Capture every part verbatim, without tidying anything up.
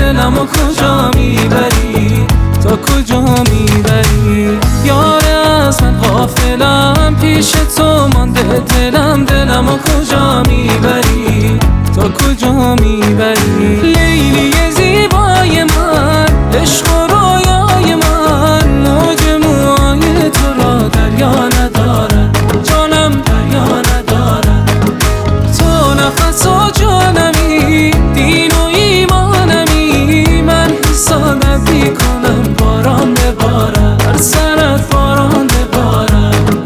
دلمو کجا میبری، تا کجا میبری؟ یاره از من غافلم، پیش تو مانده دلم، دلمو کجا میبری، تا کجا میبری؟ لیلی زیبای من، عشق و رویای من، موج موهای تو را دریا ندارد، جانم دریا ندارد. تو نفس و جانمی، دین و ایمانمی، من حسادت میکنم باران ببارد، بر سرت باران ببارد.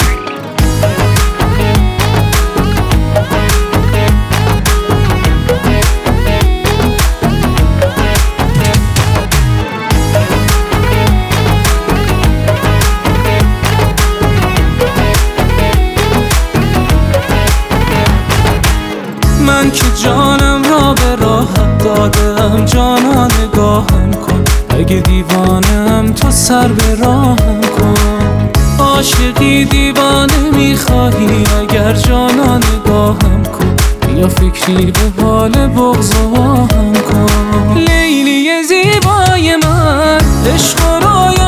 من که جانم را به راحت دادم، جانا نگاهم کن، اگه دیوانم تو سر به راهم کن. عاشقی دیوانه میخواهی، اگر جانا نگاهم کن، یا فکری به بال بغض و آهم کن. لیلی زیبای من، عشق و رویا